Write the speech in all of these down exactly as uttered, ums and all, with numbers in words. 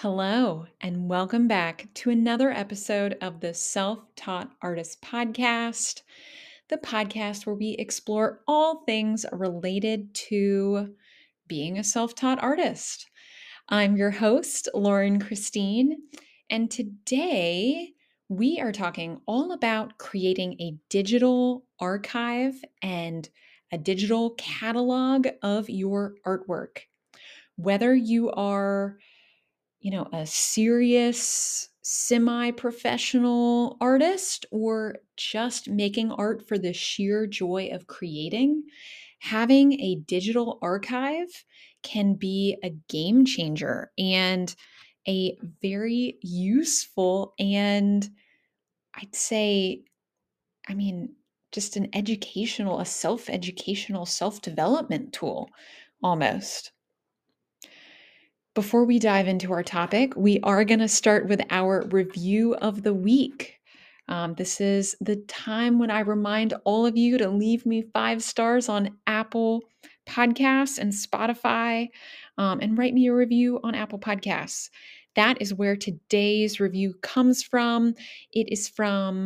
Hello, and welcome back to another episode of the Self Taught Artist Podcast, the podcast where we explore all things related to being a self taught artist. I'm your host, Lauren Christine, and today we are talking all about creating a digital archive and a digital catalog of your artwork. Whether you are you know, a serious, semi professional artist or just making art for the sheer joy of creating, having a digital archive can be a game changer and a very useful and I'd say, I mean, just an educational, a self educational, self development tool almost. Before we dive into our topic, we are going to start with our review of the week. Um, this is the time when I remind all of you to leave me five stars on Apple Podcasts and Spotify, um, and write me a review on Apple Podcasts. That is where today's review comes from. It is from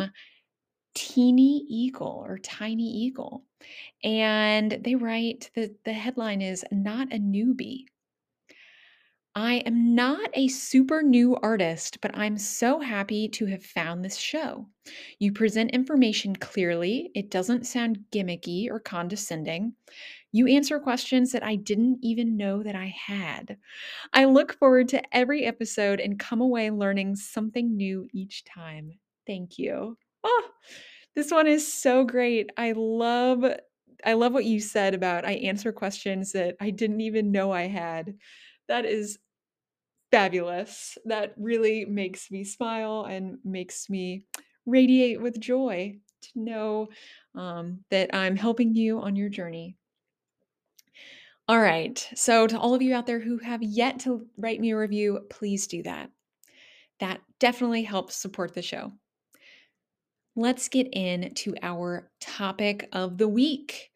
Teeny Eagle or Tiny Eagle. And they write that the headline is Not a Newbie. I am not a super new artist, but I'm so happy to have found this show. You present information clearly, it doesn't sound gimmicky or condescending. You answer questions that I didn't even know that I had. I look forward to every episode and come away learning something new each time. Thank you. Oh, this one is so great. I love I love what you said about I answer questions that I didn't even know I had. That is fabulous. That really makes me smile and makes me radiate with joy to know um, that I'm helping you on your journey. All right. So, to all of you out there who have yet to write me a review, please do that. That definitely helps support the show. Let's get into our topic of the week.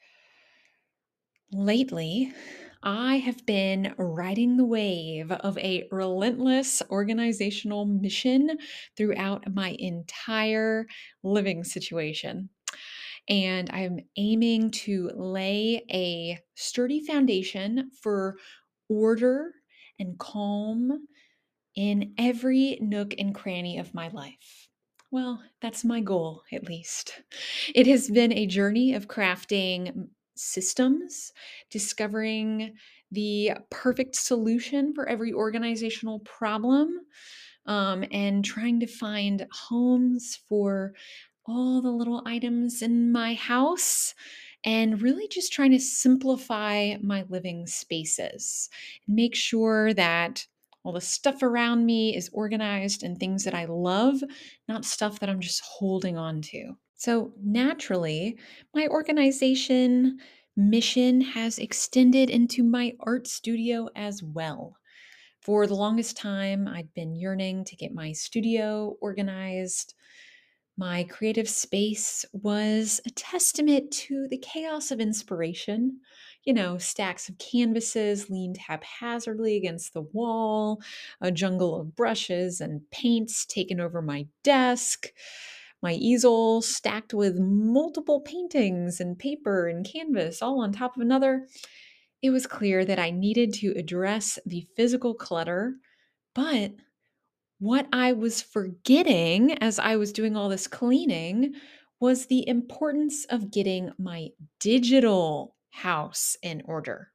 Lately, I have been riding the wave of a relentless organizational mission throughout my entire living situation. And I'm aiming to lay a sturdy foundation for order and calm in every nook and cranny of my life. Well, that's my goal, at least. It has been a journey of crafting systems, discovering the perfect solution for every organizational problem, um, and trying to find homes for all the little items in my house, and really just trying to simplify my living spaces and make sure that all the stuff around me is organized and things that I love, not stuff that I'm just holding on to. So, naturally, my organization mission has extended into my art studio as well. For the longest time, I'd been yearning to get my studio organized. My creative space was a testament to the chaos of inspiration. You know, stacks of canvases leaned haphazardly against the wall, a jungle of brushes and paints taken over my desk, my easel stacked with multiple paintings and paper and canvas all on top of another. It was clear that I needed to address the physical clutter, but what I was forgetting as I was doing all this cleaning was the importance of getting my digital house in order.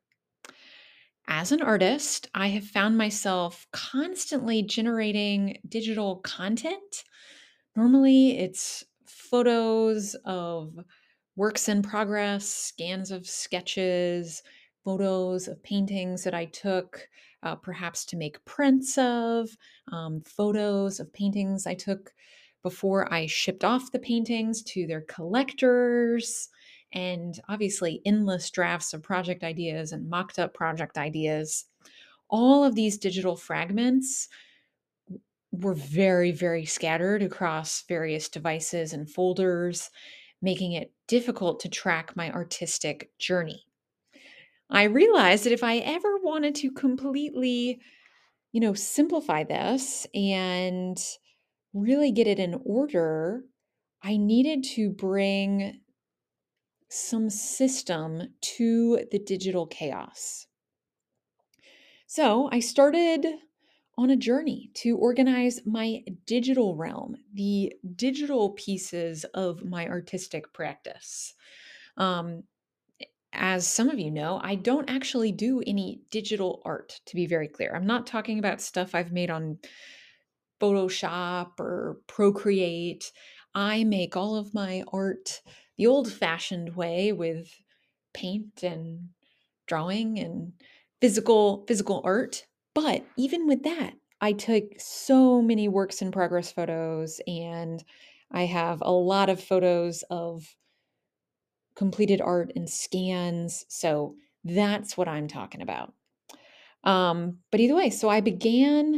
As an artist, I have found myself constantly generating digital content. Normally, it's photos of works in progress, scans of sketches, photos of paintings that I took, uh, perhaps to make prints of, um, photos of paintings I took before I shipped off the paintings to their collectors, and obviously endless drafts of project ideas and mocked up project ideas. All of these digital fragments were very, very scattered across various devices and folders, making it difficult to track my artistic journey. I realized that if I ever wanted to completely you know, simplify this and really get it in order, I needed to bring some system to the digital chaos. So I started on a journey to organize my digital realm, the digital pieces of my artistic practice. Um, as some of you know, I don't actually do any digital art, to be very clear. I'm not talking about stuff I've made on Photoshop or Procreate. I make all of my art the old fashioned way with paint and drawing and physical physical art. But even with that, I took so many works in progress photos, and I have a lot of photos of completed art and scans. So that's what I'm talking about. Um, but either way, so I began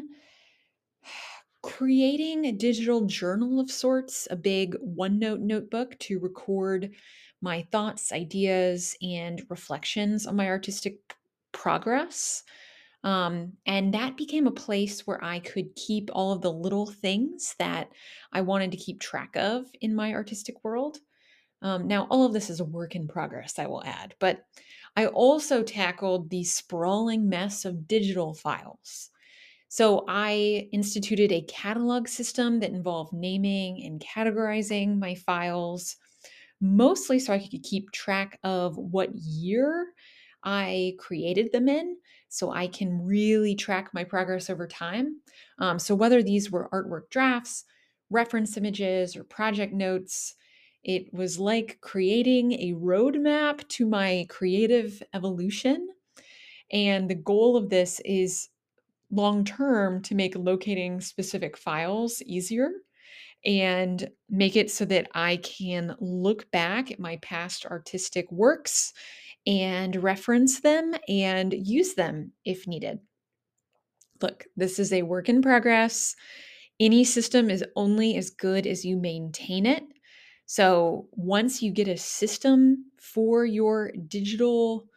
creating a digital journal of sorts, a big OneNote notebook to record my thoughts, ideas, and reflections on my artistic p- progress. Um, and that became a place where I could keep all of the little things that I wanted to keep track of in my artistic world. Um, now, all of this is a work in progress, I will add, but I also tackled the sprawling mess of digital files. So I instituted a catalog system that involved naming and categorizing my files, mostly so I could keep track of what year I created them in, so I can really track my progress over time. Um, so whether these were artwork drafts, reference images, or project notes, it was like creating a roadmap to my creative evolution. And the goal of this is long term to make locating specific files easier and make it so that I can look back at my past artistic works and reference them and use them if needed. Look, this is a work in progress. Any system is only as good as you maintain it. So once you get a system for your digital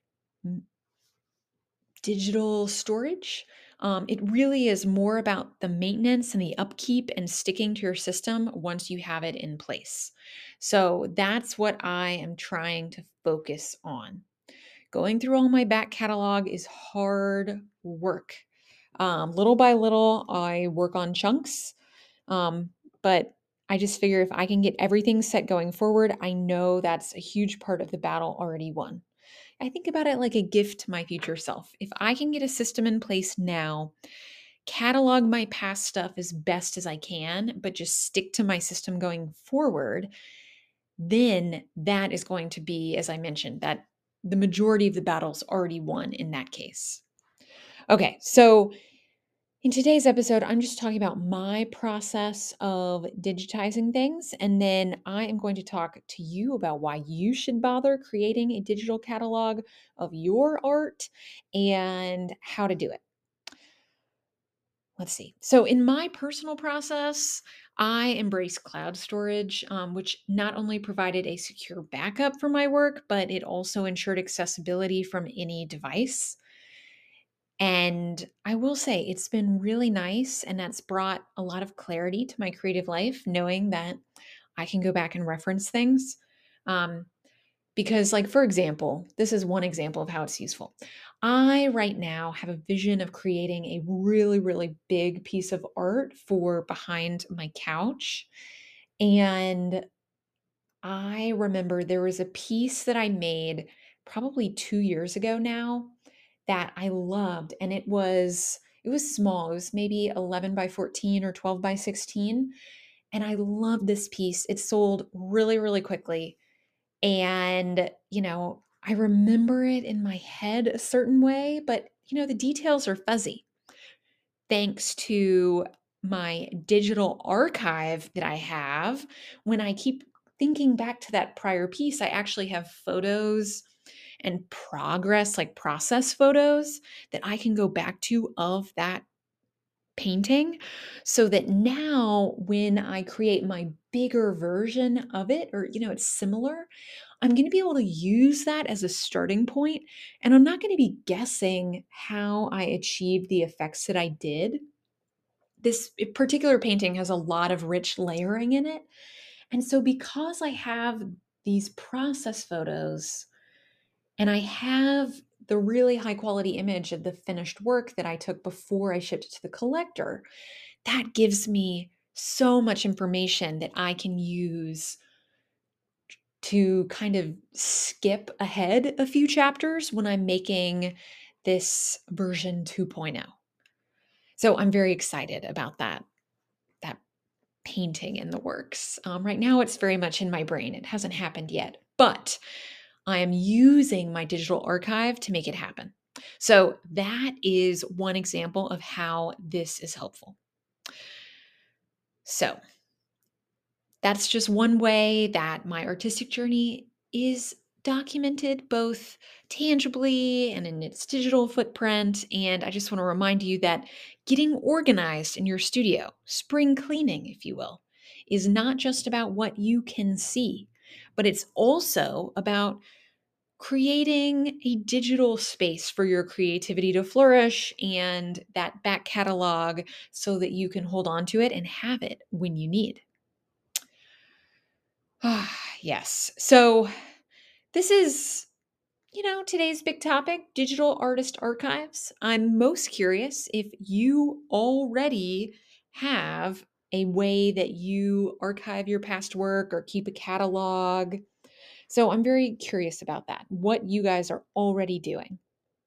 digital storage. Um, it really is more about the maintenance and the upkeep and sticking to your system once you have it in place. So that's what I am trying to focus on. Going through all my back catalog is hard work. Um, little by little, I work on chunks, um, but I just figure if I can get everything set going forward, I know that's a huge part of the battle already won. I think about it like a gift to my future self. If I can get a system in place now, catalog my past stuff as best as I can, but just stick to my system going forward, then that is going to be, as I mentioned, that the majority of the battle's already won in that case. Okay, so in today's episode, I'm just talking about my process of digitizing things, and then I am going to talk to you about why you should bother creating a digital catalog of your art and how to do it. Let's see. So, in my personal process, I embrace cloud storage, um, which not only provided a secure backup for my work, but it also ensured accessibility from any device. And I will say it's been really nice, and that's brought a lot of clarity to my creative life, knowing that I can go back and reference things. Um, because, like, for example, this is one example of how it's useful. I, right now, have a vision of creating a really, really big piece of art for behind my couch. And I remember there was a piece that I made probably two years ago now that I loved, and it was it was small. It was maybe eleven by fourteen or twelve by sixteen, and I loved this piece. It sold really, really quickly, and, you know, I remember it in my head a certain way, but, you know, the details are fuzzy. Thanks to my digital archive that I have, when I keep thinking back to that prior piece, I actually have photos and progress, like process photos that I can go back to of that painting so that now when I create my bigger version of it, or, you know, it's similar, I'm going to be able to use that as a starting point, and I'm not going to be guessing how I achieved the effects that I did. This particular painting has a lot of rich layering in it. And so, because I have these process photos and I have the really high quality image of the finished work that I took before I shipped it to the collector, that gives me so much information that I can use to kind of skip ahead a few chapters when I'm making this version 2.0. So I'm very excited about that that painting in the works. Um, right now, it's very much in my brain. It hasn't happened yet, but I am using my digital archive to make it happen. So that is one example of how this is helpful. So that's just one way that my artistic journey is documented, both tangibly and in its digital footprint. And I just want to remind you that getting organized in your studio, spring cleaning, if you will, is not just about what you can see, but it's also about creating a digital space for your creativity to flourish and that back catalog so that you can hold on to it and have it when you need. Ah, yes. So this is, you know, today's big topic, digital artist archives. I'm most curious if you already have a way that you archive your past work or keep a catalog. So I'm very curious about that, what you guys are already doing.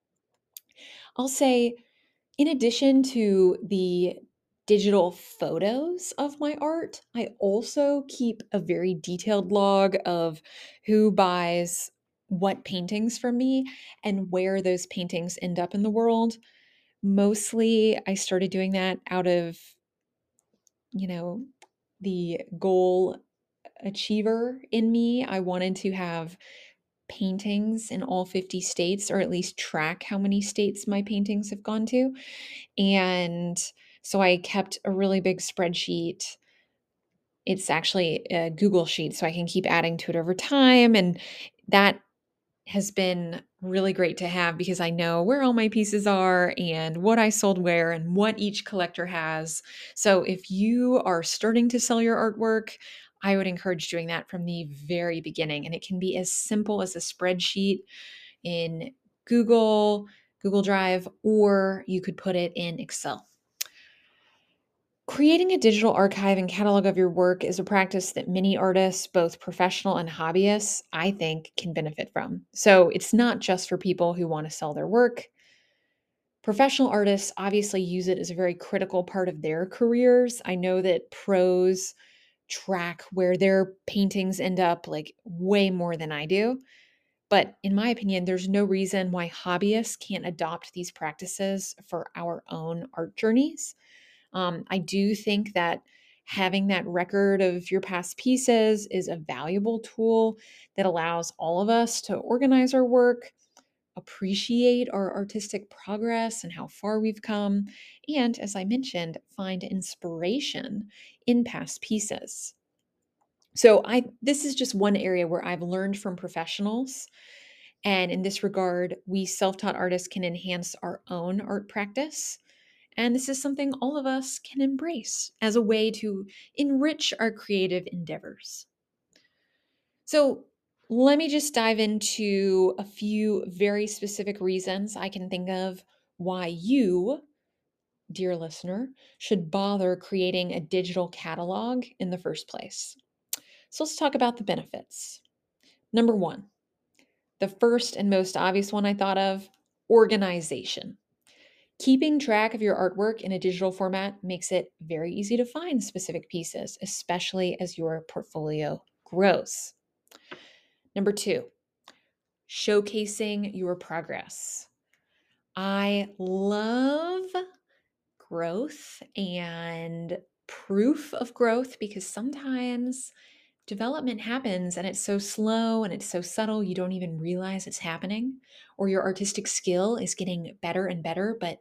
I'll say, in addition to the digital photos of my art, I also keep a very detailed log of who buys what paintings from me and where those paintings end up in the world. Mostly, I started doing that out of, you know, the goal achiever in me. I wanted to have paintings in all fifty states, or at least track how many states my paintings have gone to. And so I kept a really big spreadsheet. It's actually a Google Sheet, so I can keep adding to it over time. And that has been really great to have because I know where all my pieces are and what I sold where and what each collector has. So if you are starting to sell your artwork, I would encourage doing that from the very beginning. And it can be as simple as a spreadsheet in Google, Google Drive, or you could put it in Excel. Creating a digital archive and catalog of your work is a practice that many artists, both professional and hobbyists, I think can benefit from. So it's not just for people who want to sell their work. Professional artists obviously use it as a very critical part of their careers. I know that pros track where their paintings end up like way more than I do. But in my opinion, there's no reason why hobbyists can't adopt these practices for our own art journeys. Um, I do think that having that record of your past pieces is a valuable tool that allows all of us to organize our work, appreciate our artistic progress and how far we've come, and as I mentioned, find inspiration in past pieces. So I this is just one area where I've learned from professionals, and in this regard, we self-taught artists can enhance our own art practice. And this is something all of us can embrace as a way to enrich our creative endeavors. So, let me just dive into a few very specific reasons I can think of why you, dear listener, should bother creating a digital catalog in the first place. So, let's talk about the benefits. Number one, the first and most obvious one I thought of, organization. Keeping track of your artwork in a digital format makes it very easy to find specific pieces, especially as your portfolio grows. Number two, showcasing your progress. I love growth and proof of growth because sometimes development happens and it's so slow and it's so subtle you don't even realize it's happening, or your artistic skill is getting better and better, but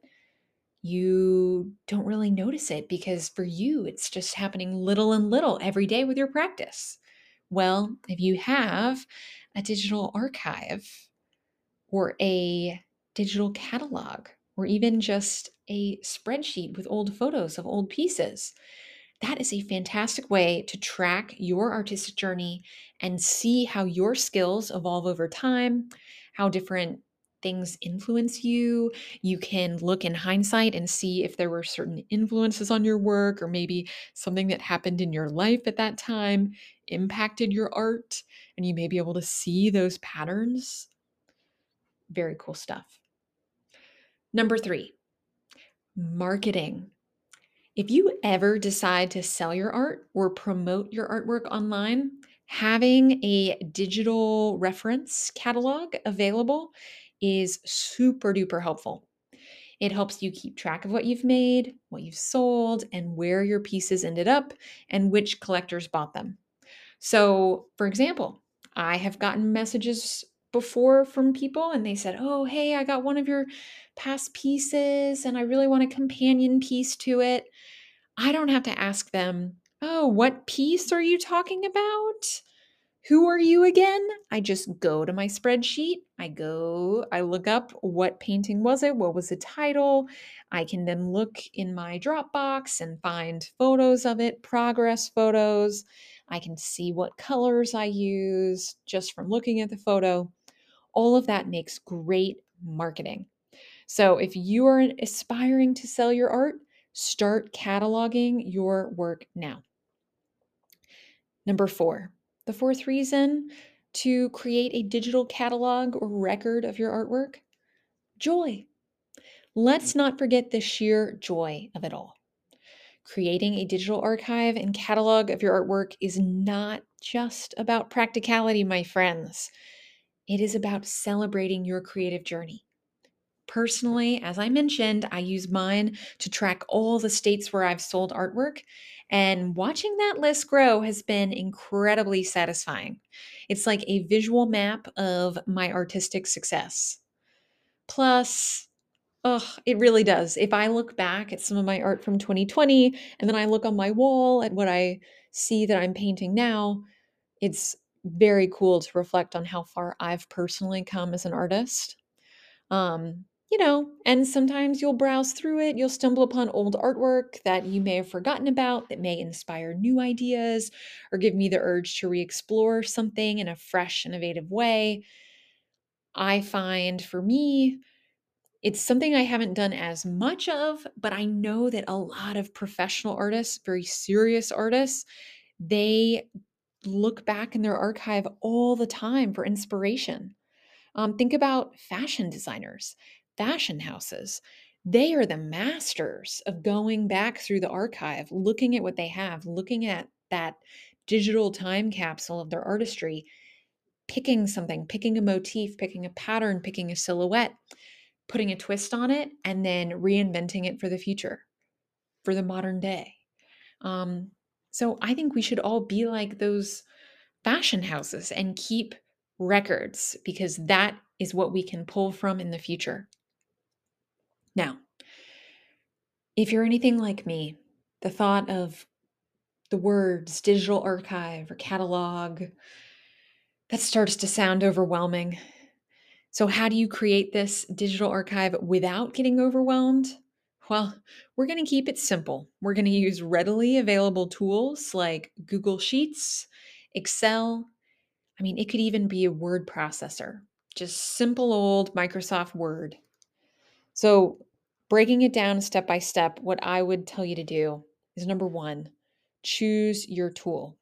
you don't really notice it because for you, it's just happening little and little every day with your practice. Well, if you have a digital archive or a digital catalog or even just a spreadsheet with old photos of old pieces. That is a fantastic way to track your artistic journey and see how your skills evolve over time, how different things influence you. You can look in hindsight and see if there were certain influences on your work, or maybe something that happened in your life at that time impacted your art, and you may be able to see those patterns. Very cool stuff. Number three, marketing. If you ever decide to sell your art or promote your artwork online, having a digital reference catalog available is super duper helpful. It helps you keep track of what you've made, what you've sold, and where your pieces ended up and which collectors bought them. So, for example, I have gotten messages before from people and they said, "Oh, hey, I got one of your past pieces and I really want a companion piece to it." I don't have to ask them, "Oh, what piece are you talking about? Who are you again?" I just go to my spreadsheet. I go, I look up what painting was it? What was the title? I can then look in my Dropbox and find photos of it, progress photos. I can see what colors I used just from looking at the photo. All of that makes great marketing. So if you are aspiring to sell your art, start cataloging your work now. Number four, the fourth reason to create a digital catalog or record of your artwork: joy. Let's not forget the sheer joy of it all. Creating a digital archive and catalog of your artwork is not just about practicality, my friends. It is about celebrating your creative journey. Personally, as I mentioned, I use mine to track all the states where I've sold artwork, and watching that list grow has been incredibly satisfying. It's like a visual map of my artistic success. Plus, oh, it really does. If I look back at some of my art from twenty twenty and then I look on my wall at what I see that I'm painting now, it's very cool to reflect on how far I've personally come as an artist. Um, you know, and sometimes you'll browse through it, you'll stumble upon old artwork that you may have forgotten about that may inspire new ideas or give me the urge to re explore something in a fresh, innovative way. I find for me, it's something I haven't done as much of, but I know that a lot of professional artists, very serious artists, they look back in their archive all the time for inspiration. Um, think about fashion designers, fashion houses. They are the masters of going back through the archive, looking at what they have, looking at that digital time capsule of their artistry, picking something, picking a motif, picking a pattern, picking a silhouette, putting a twist on it, and then reinventing it for the future, for the modern day. Um, so I think we should all be like those fashion houses and keep records, because that is what we can pull from in the future. Now, if you're anything like me, the thought of the words digital archive or catalog, that starts to sound overwhelming. So, how do you create this digital archive without getting overwhelmed? Well, we're going to keep it simple. We're going to use readily available tools like Google Sheets, Excel. I mean, it could even be a word processor, just simple old Microsoft Word. So, breaking it down step by step, what I would tell you to do is number one, choose your tool.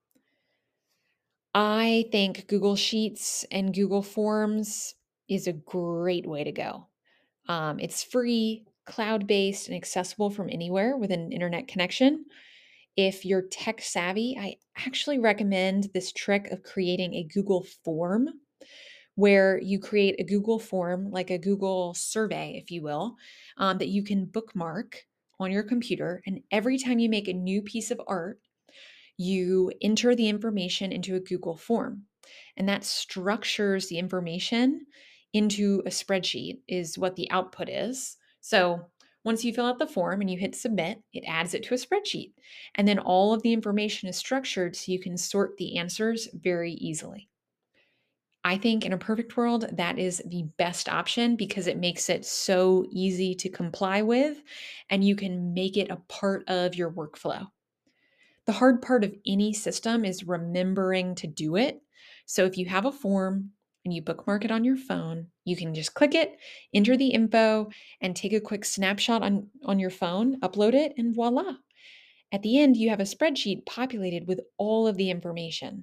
I think Google Sheets and Google Forms is a great way to go. Um, it's free, cloud based, and accessible from anywhere with an internet connection. If you're tech savvy, I actually recommend this trick of creating a Google form, where you create a Google form, like a Google survey, if you will, um, that you can bookmark on your computer. And every time you make a new piece of art, you enter the information into a Google form. And that structures the information into a spreadsheet, is what the output is. So once you fill out the form and you hit submit, it adds it to a spreadsheet. And then all of the information is structured so you can sort the answers very easily. I think in a perfect world, that is the best option because it makes it so easy to comply with and you can make it a part of your workflow. The hard part of any system is remembering to do it. So if you have a form and you bookmark it on your phone, you can just click it, enter the info, and take a quick snapshot on, on your phone, upload it, and voila. At the end, you have a spreadsheet populated with all of the information.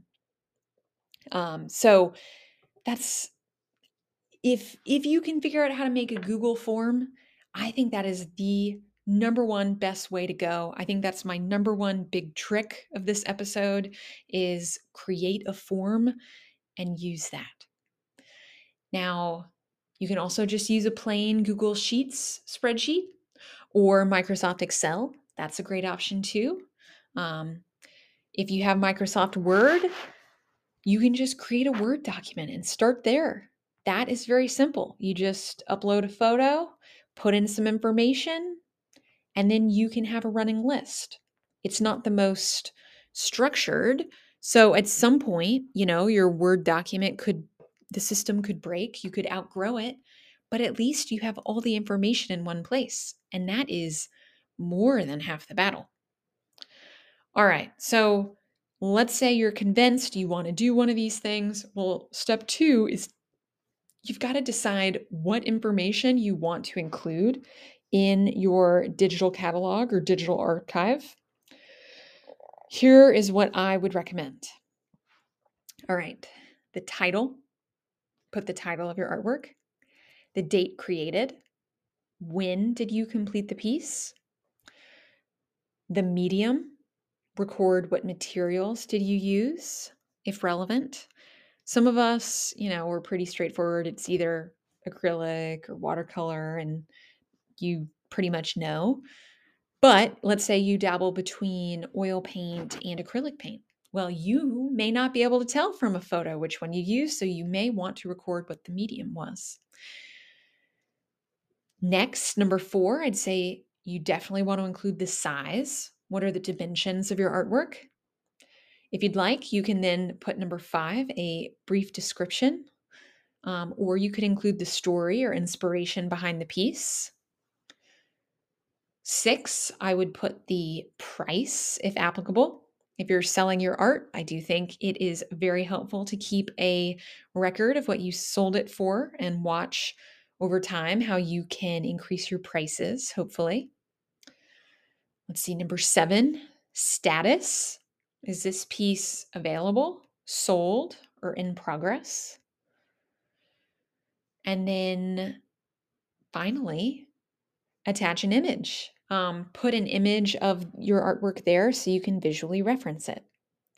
Um, so that's if if you can figure out how to make a Google form, I think that is the number one best way to go. I think that's my number one big trick of this episode is create a form and use that. Now, you can also just use a plain Google Sheets spreadsheet or Microsoft Excel. That's a great option too. Um, if you have Microsoft Word, you can just create a Word document and start there. That is very simple. You just upload a photo, put in some information, and then you can have a running list. It's not the most structured. So at some point, you know, your Word document could, the system could break, you could outgrow it, but at least you have all the information in one place. And that is more than half the battle. All right. So let's say you're convinced you want to do one of these things. Well, step two is you've got to decide what information you want to include in your digital catalog or digital archive. Here is what I would recommend. All right. The title, put the title of your artwork, the date created, when did you complete the piece, the medium, record what materials did you use, if relevant. Some of us, you know, we're pretty straightforward. It's either acrylic or watercolor, and you pretty much know. But let's say you dabble between oil paint and acrylic paint. Well, you may not be able to tell from a photo which one you use, so you may want to record what the medium was. Next, number four, I'd say you definitely want to include the size. What are the dimensions of your artwork? If you'd like, you can then put number five, a brief description, um, or you could include the story or inspiration behind the piece. Six, I would put the price if applicable. If you're selling your art, I do think it is very helpful to keep a record of what you sold it for and watch over time how you can increase your prices, hopefully. Let's see, number seven, status. Is this piece available, sold, or in progress? And then finally, attach an image. Um, put an image of your artwork there so you can visually reference it.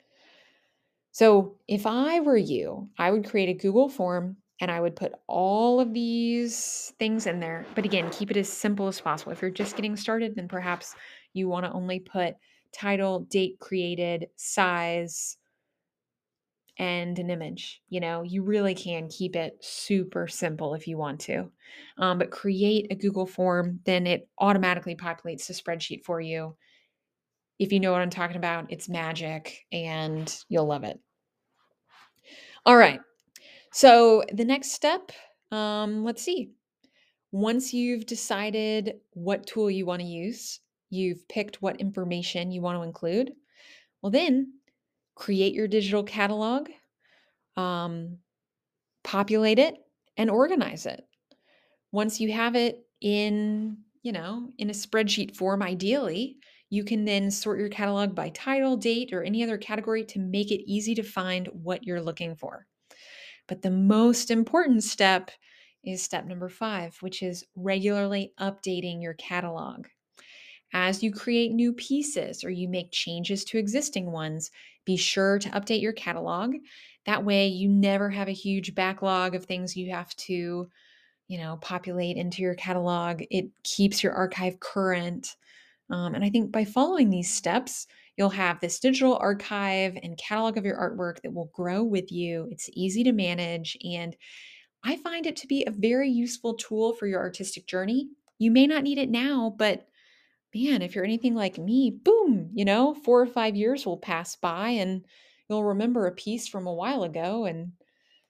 So if I were you, I would create a Google form and I would put all of these things in there. But again, keep it as simple as possible. If you're just getting started, then perhaps you want to only put title, date created, size, and an image. You know, you really can keep it super simple if you want to. Um, but create a Google form, then it automatically populates the spreadsheet for you. If you know what I'm talking about, it's magic and you'll love it. All right. So the next step, um, let's see. Once you've decided what tool you want to use, you've picked what information you want to include, well, then create your digital catalog. Um, populate it and organize it. Once you have it in, you know, in a spreadsheet form, ideally, you can then sort your catalog by title, date, or any other category to make it easy to find what you're looking for. But the most important step is step number five, which is regularly updating your catalog. As you create new pieces or you make changes to existing ones, be sure to update your catalog. That way, you never have a huge backlog of things you have to, you know, populate into your catalog. It keeps your archive current. Um, and I think by following these steps, you'll have this digital archive and catalog of your artwork that will grow with you. It's easy to manage, and I find it to be a very useful tool for your artistic journey. You may not need it now, but man, if you're anything like me, boom, you know, four or five years will pass by and you'll remember a piece from a while ago and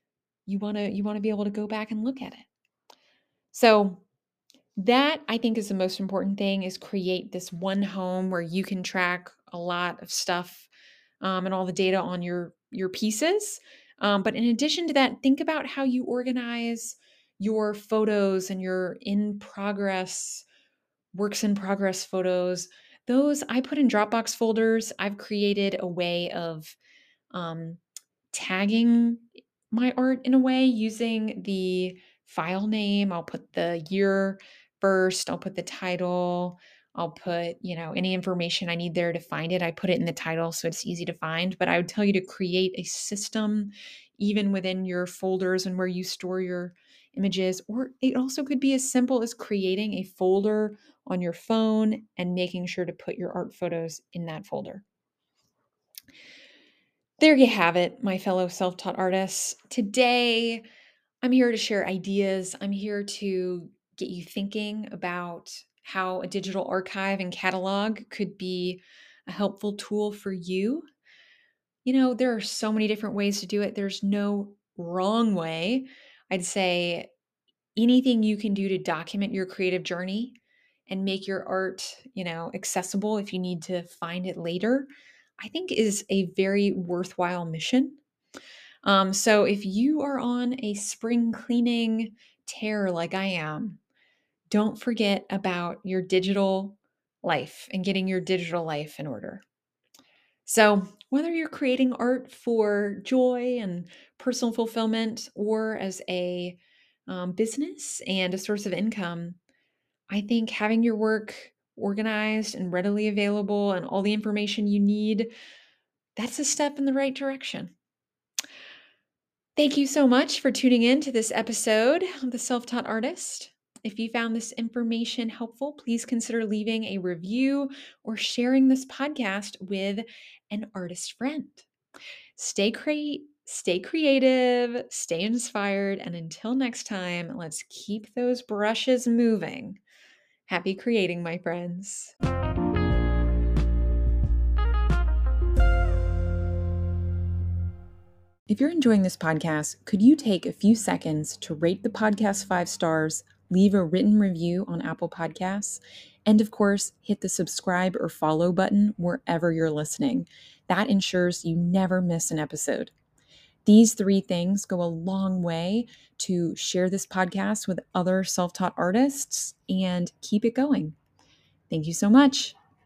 you want to you want to be able to go back and look at it. So that I think is the most important thing, is create this one home where you can track a lot of stuff, um, and all the data on your your pieces. Um, but in addition to that, think about how you organize your photos and your in progress, works in progress photos. Those I put in Dropbox folders. I've created a way of um, tagging my art in a way using the file name. I'll put the year first, I'll put the title, I'll put, you know, any information I need there to find it. I put it in the title so it's easy to find. But I would tell you to create a system even within your folders and where you store your images. Or it also could be as simple as creating a folder on your phone and making sure to put your art photos in that folder. There you have it, my fellow self taught artists. Today, I'm here to share ideas. I'm here to get you thinking about how a digital archive and catalog could be a helpful tool for you. You know, there are so many different ways to do it, there's no wrong way. I'd say anything you can do to document your creative journey and make your art, you know, accessible if you need to find it later, I think is a very worthwhile mission. Um, so if you are on a spring cleaning tear like I am, don't forget about your digital life and getting your digital life in order. So, whether you're creating art for joy and personal fulfillment or as a um, business and a source of income, I think having your work organized and readily available and all the information you need, that's a step in the right direction. Thank you so much for tuning in to this episode of The Self Taught Artist. If you found this information helpful, please consider leaving a review or sharing this podcast with an artist friend. Stay cre- stay creative, stay inspired, and until next time, let's keep those brushes moving. Happy creating, my friends. If you're enjoying this podcast, could you take a few seconds to rate the podcast five stars, leave a written review on Apple Podcasts, and of course, hit the subscribe or follow button wherever you're listening. That ensures you never miss an episode. These three things go a long way to share this podcast with other self-taught artists and keep it going. Thank you so much.